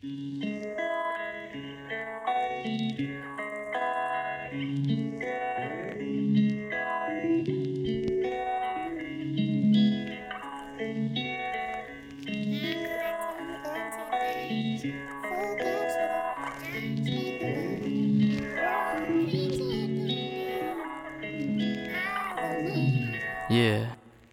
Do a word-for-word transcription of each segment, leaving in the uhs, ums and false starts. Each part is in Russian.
Yeah.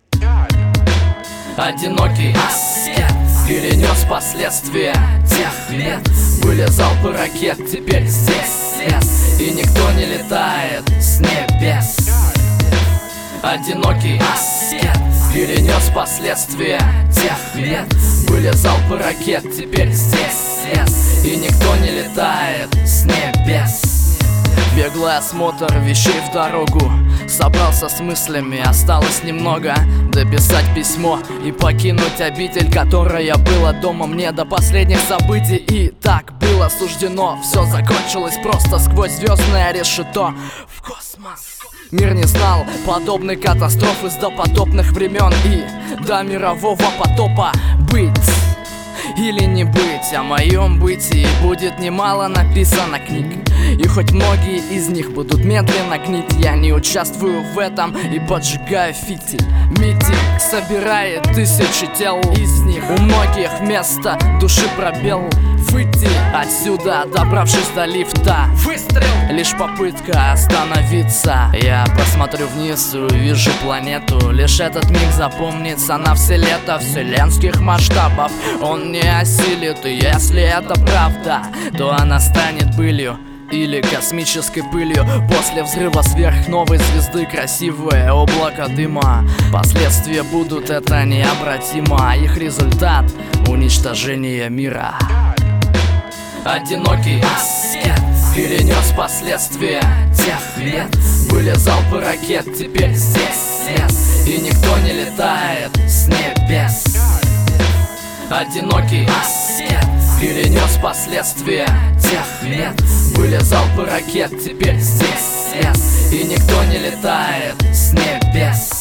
Одинокий аскет перенес последствия тех лет. Были залпы ракет, теперь здесь лес, и никто не летает с небес. Одинокий аскет перенес последствия тех лет. Были залпы ракет, теперь здесь лес, и никто не летает с небес. Беглый осмотр вещей в дорогу. Собрался с мыслями, осталось немного. Дописать письмо и покинуть обитель, которая была домом мне до последних событий. И так было суждено. Все закончилось просто сквозь звездное решето в космос. Мир не знал подобной катастрофы с допотопных времен и до мирового потопа. Быть или не быть, о моем бытии будет немало написано книг. И хоть многие из них будут медленно гнить, я не участвую в этом и поджигаю фитиль. Митинг собирает тысячи тел, из них у многих вместо души пробел. Выйти отсюда, добравшись до лифта. Выстрел! Лишь попытка остановиться. Я посмотрю вниз и увижу планету. Лишь этот миг запомнится на все лето вселенских масштабов. Он не осилит, и если это правда, то она станет былью или космической пылью. После взрыва сверхновой звезды красивое облако дыма. Последствия будут это необратимо, а их результат — уничтожение мира. Одинокий аскет перенес последствия тех лет. Были залпы ракет, теперь здесь лес, и никто не летает с небес. Одинокий аскет перенес последствия тех лет. Были залпы ракет, теперь здесь лес, и никто не летает с небес.